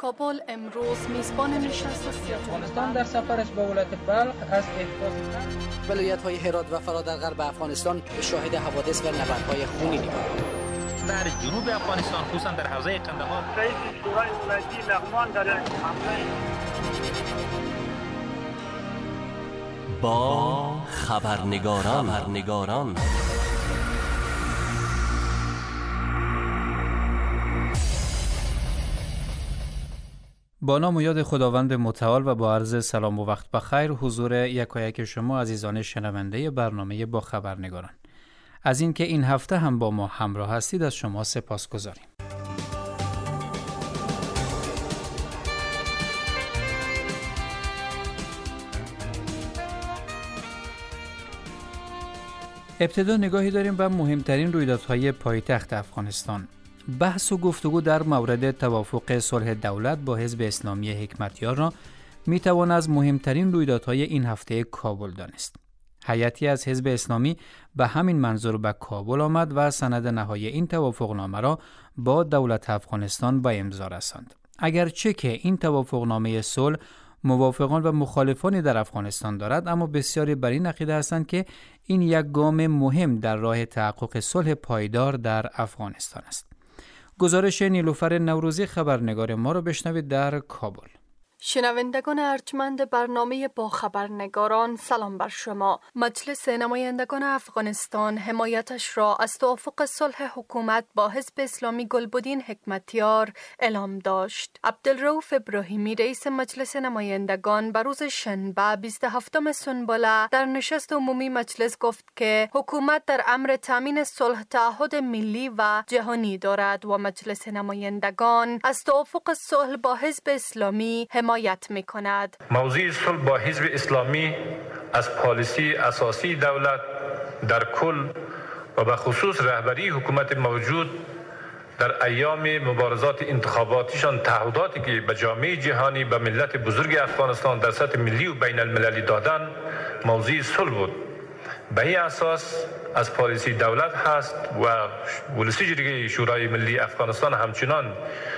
کابل امروز میزبان نشست افغانستان در سفرش به ولایت بلخ از احداث ولایت‌های هرات و فرا در غرب افغانستان به شاهد حوادث و نبردهای خونی می‌مانند. در جنوب افغانستان خصوصا در حوزه قندهار رئیس شورای ولایتی لغمان در حمله با خبرنگاران با نام و یاد خداوند متعال و با عرض سلام و وقت بخیر حضور یکایک شما عزیزان شنونده برنامه با خبرنگاران. از اینکه این هفته هم با ما همراه هستید از شما سپاسگزاریم. ابتدا نگاهی داریم به مهمترین رویدادهای پایتخت افغانستان. بحث و گفتگو در مورد توافق صلح دولت با حزب اسلامی حکمتیار را میتوان از مهمترین رویدادهای این هفته کابل دانست. هیئتی از حزب اسلامی به همین منظور به کابل آمد و سند نهایی این توافقنامه را با دولت افغانستان به امضا رساند. اگرچه که این توافقنامه صلح موافقان و مخالفانی در افغانستان دارد، اما بسیاری بر این عقیده هستند که این یک گام مهم در راه تحقق صلح پایدار در افغانستان است. گزارش نیلوفر نوروزی خبرنگار ما را بشنوید در کابل. شنوندگان ارجمند برنامه با خبرنگاران، سلام بر شما. مجلس نمایندگان افغانستان حمایتش را از توافق صلح حکومت با حزب اسلامی گلبدین حکمتیار اعلام داشت. عبدالرؤوف ابراهیمی رئیس مجلس نمایندگان بر روز شنبه 27 سنبله در نشست عمومی مجلس گفت که حکومت در امر تامین صلح تعهد ملی و جهانی دارد و مجلس نمایندگان از توافق صلح با حزب اسلامی حمایت می‌کند. موضوع صلح با حزب اسلامی از پالیسی اساسی دولت در کل و به خصوص رهبری حکومت موجود در ایام مبارزات انتخاباتیشان تعهداتی که به جامعه جهانی به ملت بزرگ افغانستان در سطح ملی و بین المللی دادن موضوع صلح بود. به این اساس از پالیسی دولت هست و ولسی جرگه شورای ملی افغانستان همچنان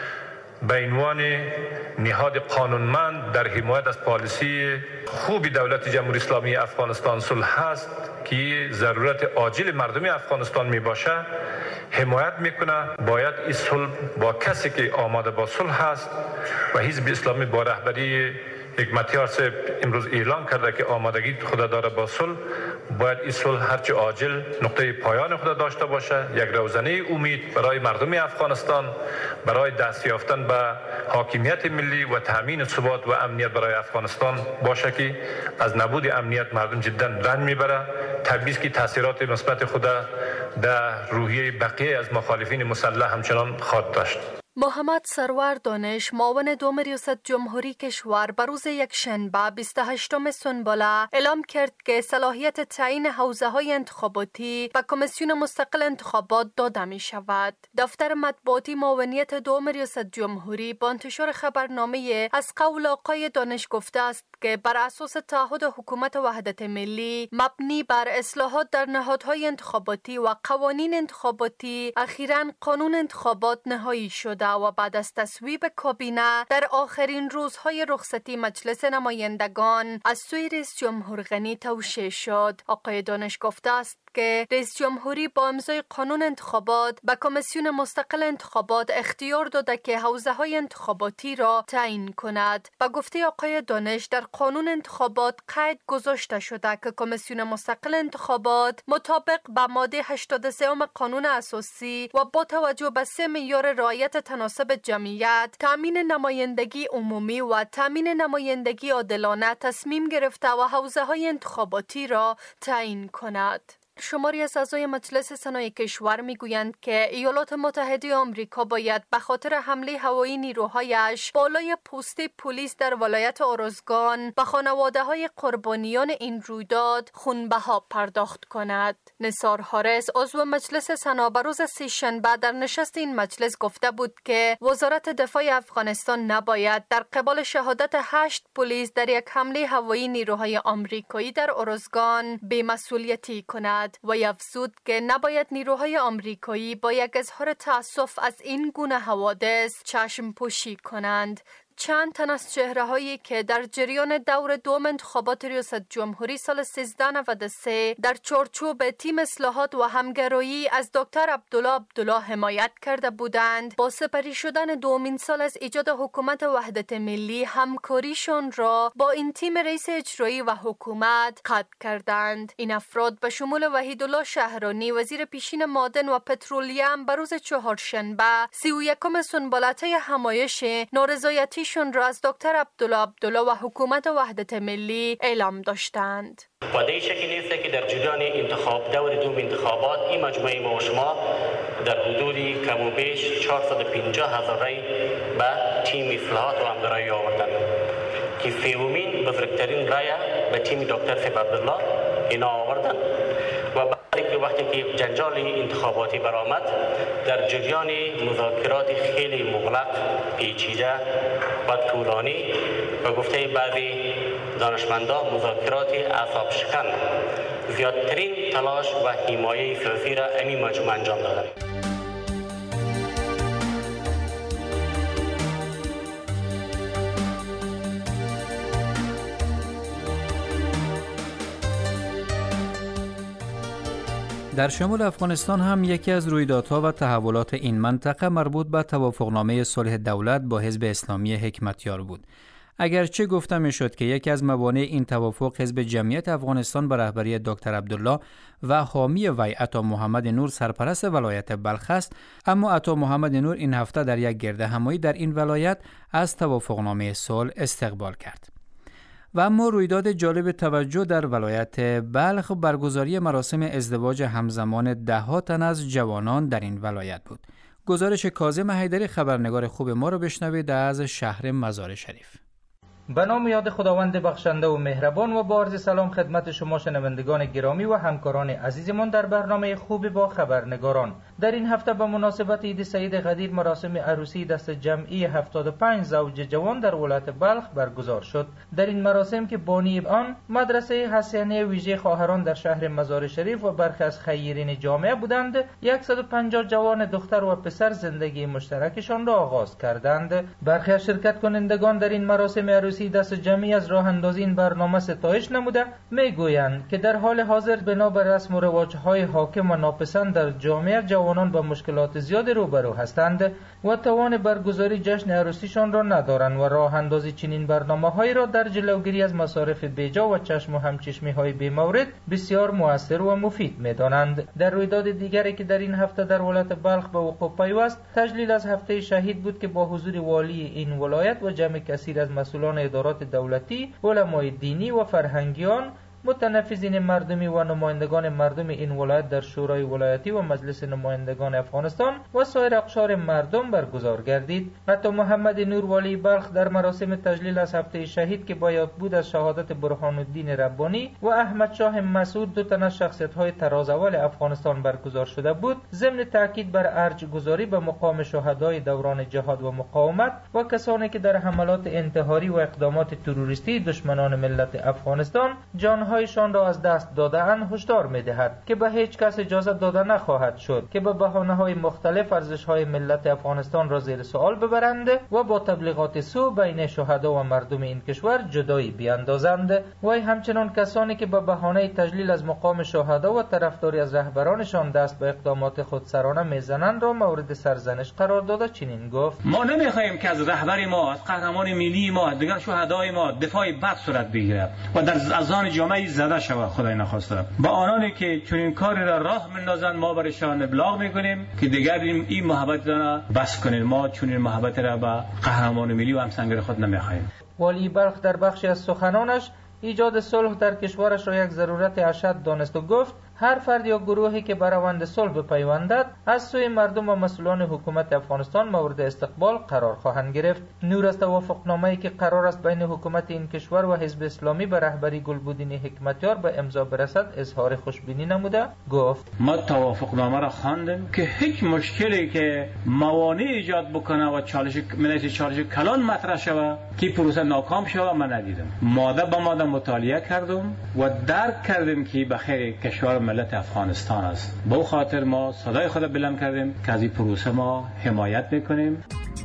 به عنوان نهاد قانونمند در حمایت از پالیسی خوبی دولت جمهوری اسلامی افغانستان صلح است که ضرورت عاجل مردم افغانستان می باشه حمایت میکنه. باید این صلح با کسی که آماده با صلح است و حزب اسلامی با رهبری حکمتیار صاحب امروز اعلان کرده که آمادگی خود داره با صلح، باید این صلح هرچه عاجل نقطه پایان خود داشته باشه، یک روزنه امید برای مردم افغانستان برای دست یافتن به حاکمیت ملی و تامین ثبات و امنیت برای افغانستان باشه که از نبود امنیت مردم جدا رنج میبره. طبیعی است که تاثیرات مثبت خود در روحیه بقیه از مخالفین مسلح همچنان خواهد داشت. محمد سرور دانش معاون دوم ریاست جمهوری کشور بر روز یکشنبه 28 سنبله اعلام کرد که صلاحیت تعیین حوزه‌های انتخاباتی به کمیسیون مستقل انتخابات داده می شود. دفتر مطبوعاتی معاونیت دوم ریاست جمهوری با انتشار خبرنامه از قول آقای دانش گفته است که بر اساس تعهد حکومت وحدت ملی مبنی بر اصلاحات در نهادهای انتخاباتی و قوانین انتخاباتی اخیراً قانون انتخابات نهایی شده و بعد از تصویب کابینه در آخرین روزهای رخصتی مجلس نمایندگان از سوی رئیس جمهور غنی توشیح شد. آقای دانش گفته است که رئیس جمهوری با امضای قانون انتخابات به کمیسیون مستقل انتخابات اختیار داده که حوزه‌های انتخاباتی را تعیین کند. به گفته آقای دانش در قانون انتخابات قید گذاشته شده که کمیسیون مستقل انتخابات مطابق به ماده 83 قانون اساسی و با توجه به 3 معیار رعایت تناسب جمعیت، تامین نمایندگی عمومی و تامین نمایندگی عادلانه تصمیم گرفته و حوزه‌های انتخاباتی را تعیین کند. شماری از اعضای مجلس سنای کشور میگویند که ایالات متحده آمریکا باید به خاطر حمله هوایی نیروهایش بالای پست پلیس در ولایت اروزگان به خانواده‌های قربانیان این رویداد خونبها پرداخت کند. نثار حارس عضو مجلس سنا بر روز سه‌شنبه در نشست این مجلس گفته بود که وزارت دفاع افغانستان نباید در قبال شهادت 8 پلیس در یک حمله هوایی نیروهای آمریکایی در اروزگان بی‌مسئولیتی کند. کرد و افزود که نباید نیروهای آمریکایی با یک اظهار تأسف از این گونه حوادث چشم پوشی کنند. چند تن از چهره‌هایی که در جریان دور دوم انتخابات ریاست جمهوری سال 1393 در چارچوب تیم اصلاحات و همگرایی از دکتر عبدالله حمایت کرده بودند، با سپری شدن دومین سال از ایجاد حکومت وحدت ملی همکاریشان را با این تیم رئیس اجرایی و حکومت قطع کردند. این افراد به شمول وحیدالله شهرانی وزیر پیشین معدن و پترولیم به روز چهارشنبه 31 سنبلته همایش نارضایتی شون را از دکتر عبدالله و حکومت وحدت ملی اعلام داشتند. و در این شکل نیست که در جریان دور دوم انتخابات این مجموعه ما و شما در حدودی کم و بیش 450,000 رای به تیم اصلاحات و همگرایی آوردند که سومین بزرگترین رای به تیم دکتر فیب عبدالله اینا آوردند و وقتی که جنجال انتخاباتی برآمد در جریان مذاکرات خیلی مغلق، پیچیده و طولانی و گفته بعضی دانشمندان مذاکرات اعصاب شکن زیادترین تلاش و حمایه سیاسی را این مجموعه انجام دادند. در شمال افغانستان هم یکی از رویدادها و تحولات این منطقه مربوط به توافقنامه صلح دولت با حزب اسلامی حکمتیار بود. اگرچه گفته میشد که یکی از موانع این توافق حزب جمعیت افغانستان به رهبری دکتر عبدالله و حامی وی عطا محمد نور سرپرست ولایت بلخ است، اما عطا محمد نور این هفته در یک گردهمایی در این ولایت از توافقنامه صلح استقبال کرد. و اما رویداد جالب توجه در ولایت بلخ برگزاری مراسم ازدواج همزمان 10 تن از جوانان در این ولایت بود. گزارش کاظم حیدری خبرنگار خوب ما را بشنوید از شهر مزار شریف. به نام یاد خداوند بخشنده و مهربان و با عرض سلام خدمت شما شنوندگان گرامی و همکاران عزیزمان در برنامه خوب با خبرنگاران. در این هفته به مناسبت عید سعید قدیر مراسم عروسی دست جمعی 75 زوج جوان در ولایت بلخ برگزار شد. در این مراسم که بانی آن مدرسه حسینیه ویژه خواهران در شهر مزار شریف و برخی از خیرین جامعه بودند، 150 جوان دختر و پسر زندگی مشترکشان را آغاز کردند. برخی از شرکت کنندگان در این مراسم عروسی دست جمعی از راه اندازی این برنامه ستایش نموده میگویند که در حال حاضر بنا بر رسم و رواج‌های حاکم و ناپسند در جامعه جوانان با مشکلات زیاد روبرو هستند و توان برگزاری جشن عروسیشان را ندارند و راه اندازی چنین برنامه‌هایی را در جلوگیری از مصارف بیجا و چشم و همچشمی‌های بی‌مورد بسیار مؤثر و مفید می‌دانند. در رویداد دیگری که در این هفته در ولایت بلخ به وقوع پیوست، تجلیل از هفته شهید بود که با حضور والی این ولایت و جمع کثیر از مسئولان ادارات دولتی، علمای دینی و فرهنگیان، متنفذین مردمی و نمایندگان مردم این ولایت در شورای ولایتی و مجلس نمایندگان افغانستان و سایر اقشار مردم برگزار گردید. حتی محمد نور والی بلخ در مراسم تجلیل از هفته شهید که با یاد بود از شهادت برهان الدین ربانی و احمد شاه مسعود، 2 تن از شخصیت‌های ترازاول افغانستان برگزار شده بود، ضمن تاکید بر ارج گذاری به مقام شهدای دوران جهاد و مقاومت و کسانی که در حملات انتحاری و اقدامات تروریستی دشمنان ملت افغانستان جانهایشان را از دست داده‌اند هشدار می‌دهد که به هیچ کس اجازه داده نخواهد شد که به بهانه‌های مختلف ارزش‌های ملت افغانستان را زیر سوال ببرند و با تبلیغات سو بین شهدا و مردم این کشور جدایی بیاندازند. و همچنان کسانی که به بهانه تجلیل از مقام شهدا و طرفداری از رهبرانشان دست به اقدامات خودسرانه میزنند را مورد سرزنش قرار داده چنین گفت: ما نمی‌خواهیم که از رهبر ما، از قهرمان ملی ما، دیگر شهدای ما دفاع بد صورت بگیرد و در اذهان جامعه زده شود. خدای نخواسته با آنانی که چون این کاری را راه میندازند ما برایشان ابلاغ میکنیم که دیگر این محبت را بس کنید. ما چون این محبت را به قهرمان ملی و همسنگر خود نمیخواهیم. والی بلخ در بخشی از سخنانش ایجاد صلح در کشورش را یک ضرورت اشد دانست و گفت هر فرد یا گروهی که به روند صلح بپیوندد از سوی مردم و مسئولان حکومت افغانستان مورد استقبال قرار خواهند گرفت. نور از توافقنامه‌ای که قرار است بین حکومت این کشور و حزب اسلامی به رهبری گلبدین حکمتیار به امضا برسد اظهار خوشبینی نموده گفت: ما توافقنامه را خواندیم که هیچ مشکلی که موانع ایجاد بکنه و چالش کلان مطرح شود که پروسه ناکام شود من ندیدم. ماده به ماده مطالعه کردم و درک کردیم که به خیر کشور ملت افغانستان است. به او خاطر ما صدای خود بلند کردیم که از این پروسه ما حمایت میکنیم.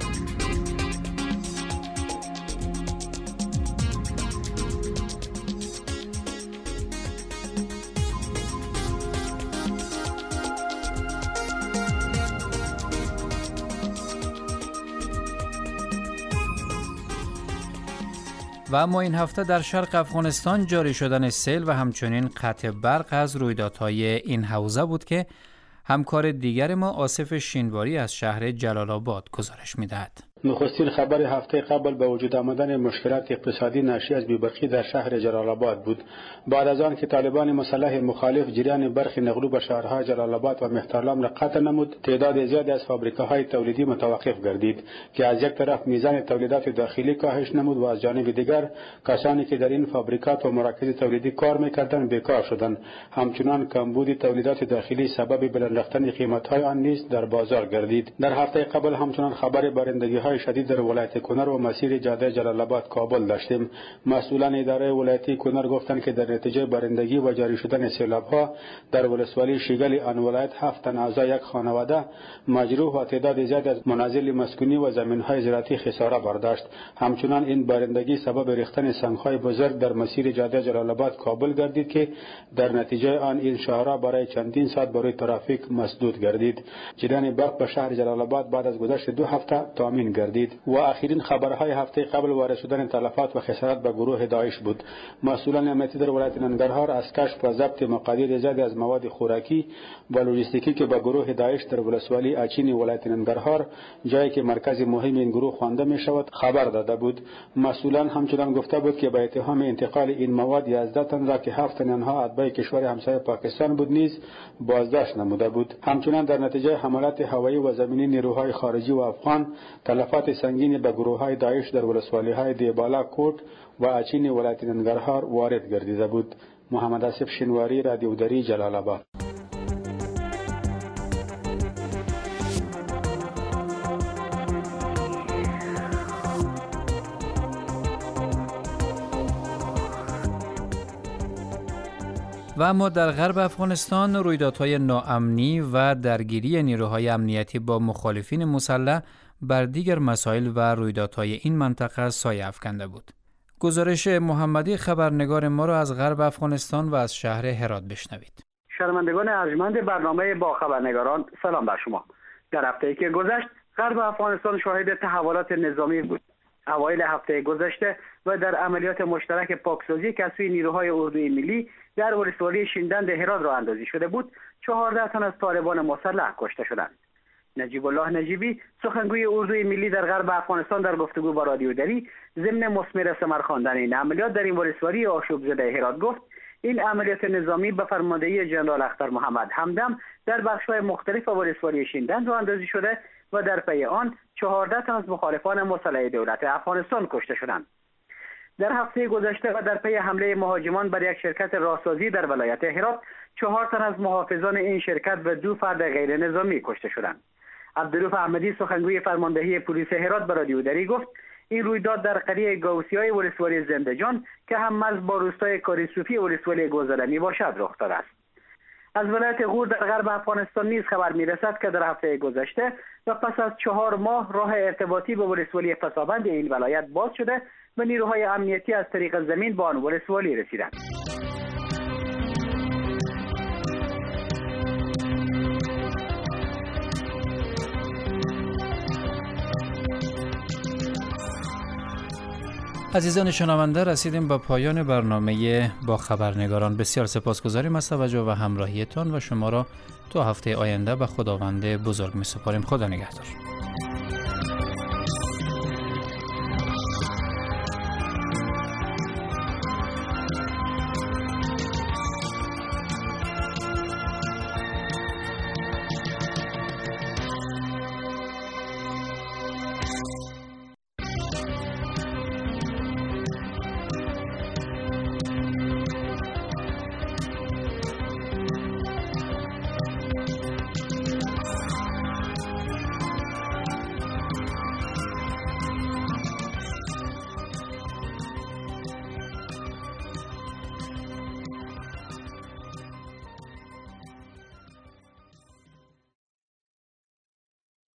و اما این هفته در شرق افغانستان جاری شدن سیل و همچنین قطع برق از رویدادهای این حوزه بود که همکار دیگر ما آصف شینواری از شهر جلال آباد گزارش می‌دهد. نخستین خبر هفته قبل به وجود آمدن مشکلات اقتصادی ناشی از بی‌برقی در شهر جلال آباد بود. بعد از آن که طالبان مسلح مخالف جریان برق نقلو به شهرهای جلال آباد و مهترلام را قطع نمود، تعداد زیادی از فابریکه‌های تولیدی متوقف گردید که از یک طرف میزان تولیدات داخلی کاهش نمود و از جانب دیگر کسانی که در این فابریکات و مراکز تولیدی کار می‌کردند بیکار شدند. همچنان کمبود تولیدات داخلی سبب بلند رفتن قیمت‌های آن نیز در بازار گردید. در هفته قبل همچنان خبر بارندگی شدید در ولایت کنر و مسیر جاده جلال آباد کابل داشتیم. مسئولان اداره ولایتی کنر گفتند که در نتیجه بارندگی و جاری شدن سیلاب‌ها در ولسوالی شیگل آن ولایت 7 تن اعضای یک خانواده مجروح و تعداد زیادی از منازل مسکونی و زمین‌های زراعتی خساره برداشت. همچنان این بارندگی سبب ریختن سنگ‌های بزرگ در مسیر جاده جلال آباد کابل گردید که در نتیجه آن این شهرها برای چندین ساعت برای ترافیک مسدود گردید. جریان برق به شهر جلال آباد بعد از گذشت 2 هفته تامین گردید. و آخرین خبرهای هفته قبل وارد شدن تلفات و خسارات به گروه داعش بود. مسئولان امنیتی در ولایت ننگرهار از کشف و ضبط مقادیر زیادی از مواد خوراکی و لوجستیکی که به گروه داعش در ولسوالی اچین ولایت ننگرهار، جایی که مرکز مهم این گروه خوانده می شود، خبر داده بود. مسئولان همچنان گفته بود که به اتهام انتقال این مواد 11 تن را که 7 تن آنها اتباع کشور همسایه پاکستان بود نیز بازداشت نموده بود. همچنان در نتیجه حملات هوایی و زمینی نیروهای خارجی و افغان تلفات سنگینی به گروه‌های داعش در ولسوالی‌های دیبالا کوٹ و اچین ولایت ننگرهار وارد گردیده بود. محمد آصف شینواری، رادیو دری، جلال آباد. و اما در غرب افغانستان رویدادهای ناامنی و درگیری نیروهای امنیتی با مخالفین مسلح بر دیگر مسائل و رویدادهای این منطقه سایه افکنده بود. گزارش محمدی خبرنگار ما را از غرب افغانستان و از شهر هرات بشنوید. شنوندگان ارجمند برنامه با خبرنگاران، سلام بر شما. در هفته‌ای که گذشت غرب افغانستان شاهد تحولات نظامی بود. اوایل هفته گذشته و در عملیات مشترک پاکسازی که از سوی نیروهای اردوی ملی در ولسوالی شیندند هرات راه اندازی شده بود، 14 تن از طالبان مسلح کشته شدند. نجیب الله نجیبی، سخنگوی اردوی ملی در غرب افغانستان، در گفتگو با رادیو دری ضمن مثمر ثمر خواندن این عملیات در این ولسوالی آشوب زده هرات گفت این عملیات نظامی به فرماندهی جنرال اختر محمد همدم در بخش‌های مختلف ولسوالی شیندند راه اندازی شده و در پی آن 14 تن از مخالفان مسلح دولت افغانستان کشته شدند. در هفته گذشته و در پی حمله مهاجمان بر یک شرکت راهسازی در ولایت هرات، 4 تن از محافظان این شرکت و 2 فرد غیر نظامی کشته شدند. عبدالرؤوف احمدی، سخنگوی فرماندهی پلیس هرات، به رادیو دری گفت این رویداد در قریه گوسیای ولسوالی زندجان که هم مرز با روستای کاریسوفی ولسوالی گوزده میباشد رخ داده است. از ولایت غور در غرب افغانستان نیز خبر میرسد که در هفته گذشته و پس از 4 ماه راه ارتباطی به ولسوالی فسابند این ولایت باز شده و نیروهای امنیتی از طریق زمین به آن ولسوالی رسیدند. عزیزان شنونده، رسیدیم به پایان برنامه با خبرنگاران. بسیار سپاسگزاریم از توجه و همراهیتان و شما را تا هفته آینده به خداوند بزرگ می‌سپاریم. خدا نگهدار.